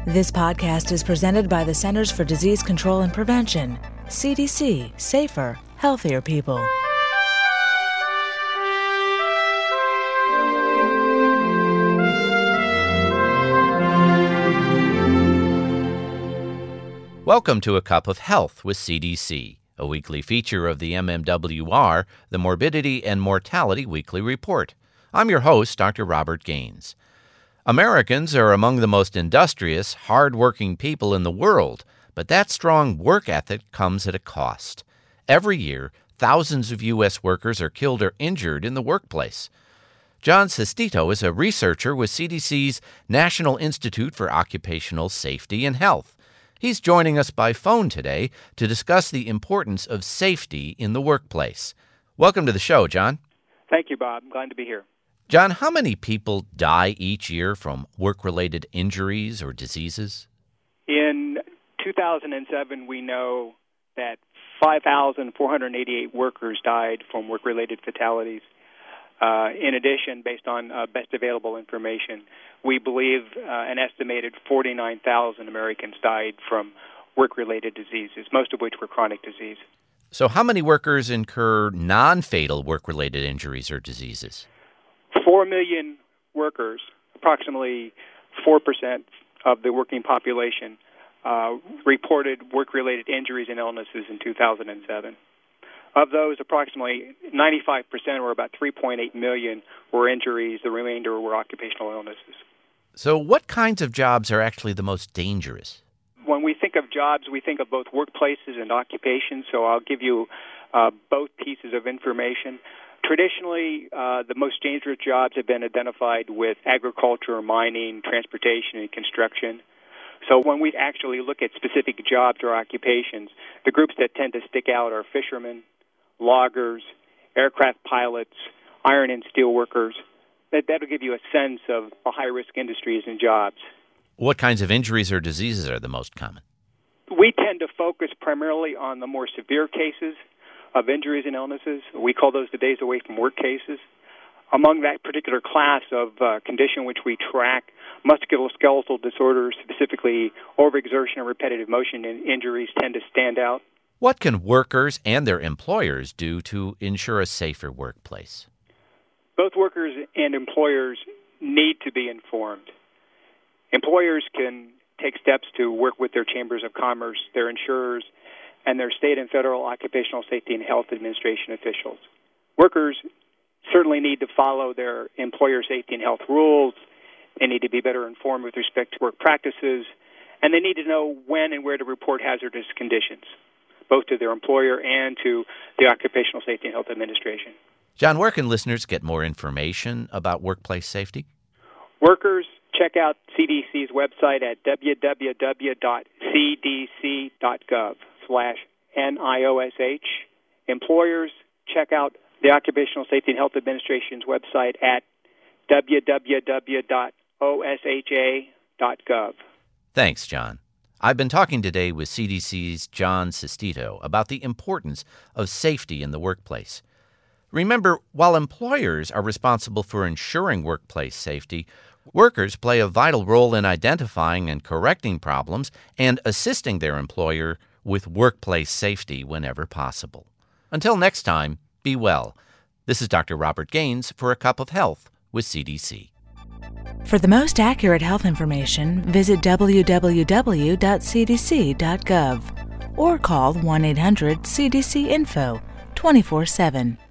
This podcast is presented by the Centers for Disease Control and Prevention. CDC. Safer, healthier people. Welcome to A Cup of Health with CDC, a weekly feature of the MMWR, the Morbidity and Mortality Weekly Report. I'm your host, Dr. Robert Gaines. Americans are among the most industrious, hard-working people in the world, but that strong work ethic comes at a cost. Every year, thousands of U.S. workers are killed or injured in the workplace. John Sestito is a researcher with CDC's National Institute for Occupational Safety and Health. He's joining us by phone today to discuss the importance of safety in the workplace. Welcome to the show, John. Thank you, Bob. I'm glad to be here. John, how many people die each year from work-related injuries or diseases? In 2007, we know that 5,488 workers died from work-related fatalities. In addition, based on best available information, we believe an estimated 49,000 Americans died from work-related diseases, most of which were chronic disease. So how many workers incur non-fatal work-related injuries or diseases? 4 million workers, approximately 4% of the working population, reported work-related injuries and illnesses in 2007. Of those, approximately 95%, or about 3.8 million, were injuries. The remainder were occupational illnesses. So what kinds of jobs are actually the most dangerous? When we think of jobs, we think of both workplaces and occupations, so I'll give you both pieces of information. Traditionally, the most dangerous jobs have been identified with agriculture, mining, transportation, and construction. So when we actually look at specific jobs or occupations, the groups that tend to stick out are fishermen, loggers, aircraft pilots, iron and steel workers. That'll give you a sense of high-risk industries and jobs. What kinds of injuries or diseases are the most common? We tend to focus primarily on the more severe cases of injuries and illnesses. We call those the days away from work cases. Among that particular class of condition which we track, musculoskeletal disorders, specifically overexertion and repetitive motion injuries, tend to stand out. What can workers and their employers do to ensure a safer workplace? Both workers and employers need to be informed. Employers can take steps to work with their chambers of commerce, their insurers, and their state and federal occupational safety and health administration officials. Workers certainly need to follow their employer safety and health rules. They need to be better informed with respect to work practices, and they need to know when and where to report hazardous conditions, both to their employer and to the Occupational Safety and Health Administration. John, where can listeners get more information about workplace safety? Workers, check out CDC's website at www.cdc.gov/NIOSH. Employers, check out the Occupational Safety and Health Administration's website at www.osha.gov. Thanks, John. I've been talking today with CDC's John Sestito about the importance of safety in the workplace. Remember, while employers are responsible for ensuring workplace safety, workers play a vital role in identifying and correcting problems and assisting their employer with workplace safety whenever possible. Until next time, be well. This is Dr. Robert Gaines for A Cup of Health with CDC. For the most accurate health information, visit www.cdc.gov or call 1-800-CDC-INFO 24/7.